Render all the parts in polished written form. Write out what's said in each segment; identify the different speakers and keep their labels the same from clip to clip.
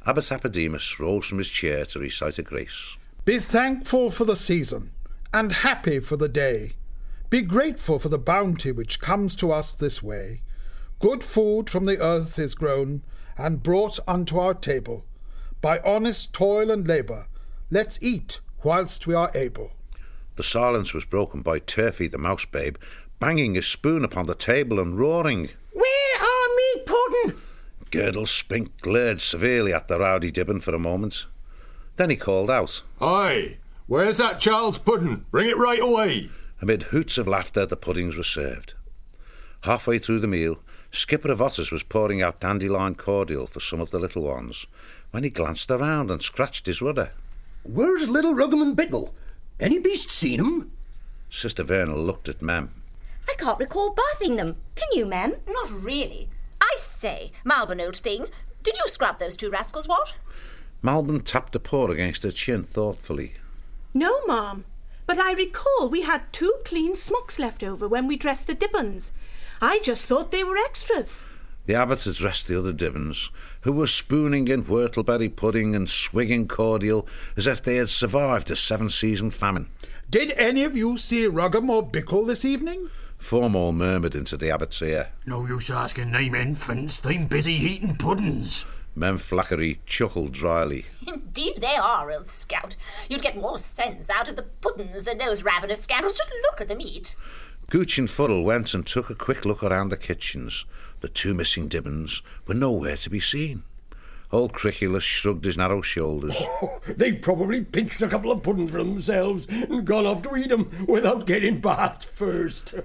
Speaker 1: Abbot Apodemus rose from his chair to recite a grace.
Speaker 2: Be thankful for the season, and happy for the day. Be grateful for the bounty which comes to us this way. Good food from the earth is grown, and brought unto our table. By honest toil and labour, let's eat whilst we are able.
Speaker 1: The silence was broken by Turfy the mouse babe, banging his spoon upon the table and roaring,
Speaker 3: "Where are me puddin'?"
Speaker 1: Girdle Spink glared severely at the rowdy Dibbon for a moment. Then he called out,
Speaker 4: "Aye, where's that child's pudding? Bring it right away."
Speaker 1: Amid hoots of laughter, the puddings were served. Halfway through the meal, Skipper of Otters was pouring out dandelion cordial for some of the little ones, when he glanced around and scratched his rudder.
Speaker 3: "Where's little Ruggum and Bickle? Any beast seen 'em?"
Speaker 1: Sister Vernal looked at Mem.
Speaker 5: I can't recall bathing them. Can you, Mem?
Speaker 6: Not really. I say, Malbon, old thing, did you scrub those two rascals, what?
Speaker 1: Malbon tapped a paw against her chin thoughtfully.
Speaker 7: No, Ma'am. But I recall we had 2 clean smocks left over when we dressed the Dibbons. I just thought they were extras.
Speaker 1: The abbot addressed the other Dibbons, who were spooning in whortleberry pudding and swigging cordial as if they had survived a 7-season famine.
Speaker 2: Did any of you see Ruggum or Bickle this evening?
Speaker 1: Formal murmured into the abbot's ear.
Speaker 8: "No use asking them infants. They'm busy eating puddings."
Speaker 1: Mem Flackery chuckled dryly.
Speaker 6: Indeed they are, old scout. You'd get more sense out of the puddings than those ravenous scoundrels. Just look at them eat.
Speaker 1: Gooch and Fuddle went and took a quick look around the kitchens. The 2 missing Dibbons were nowhere to be seen. Old Criculus shrugged his narrow shoulders.
Speaker 9: They've probably pinched a couple of puddings for themselves and gone off to eat 'em without getting bathed first.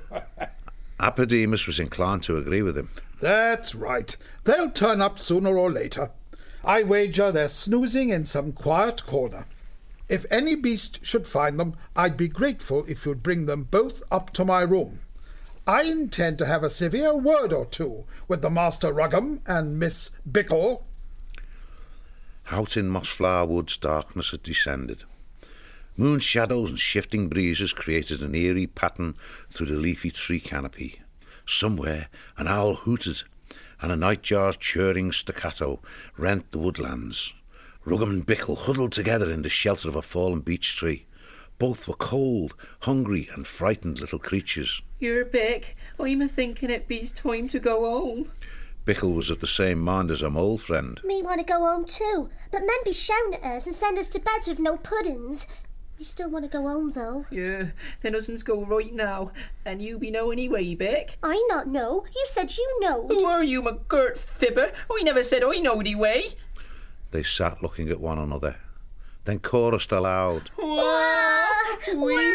Speaker 1: Apodemus was inclined to agree with him.
Speaker 2: That's right. They'll turn up sooner or later. I wager they're snoozing in some quiet corner. If any beast should find them, I'd be grateful if you'd bring them both up to my room. I intend to have a severe word or two with the Master Ruggum and Miss Bickle.
Speaker 1: Out in Mossflower Woods darkness had descended. Moon shadows and shifting breezes created an eerie pattern through the leafy tree canopy. Somewhere an owl hooted, and a nightjar's churring staccato rent the woodlands. Ruggum and Bickle huddled together in the shelter of a fallen beech tree. Both were cold, hungry and frightened little creatures.
Speaker 7: You're Bick. I'm a-thinking it be's time to go home.
Speaker 1: Bickle was of the same mind as her mole friend.
Speaker 10: Me want to go home too, but men be shouting at us and send us to beds with no puddings. We still want to go home though.
Speaker 7: Yeah, then us'n't go right now, and you be know anyway, Bick.
Speaker 10: I not know. You said you knowed.
Speaker 7: Who are you, my girt fibber? I never said I know the way.
Speaker 1: They sat looking at one another, then chorused aloud.
Speaker 7: We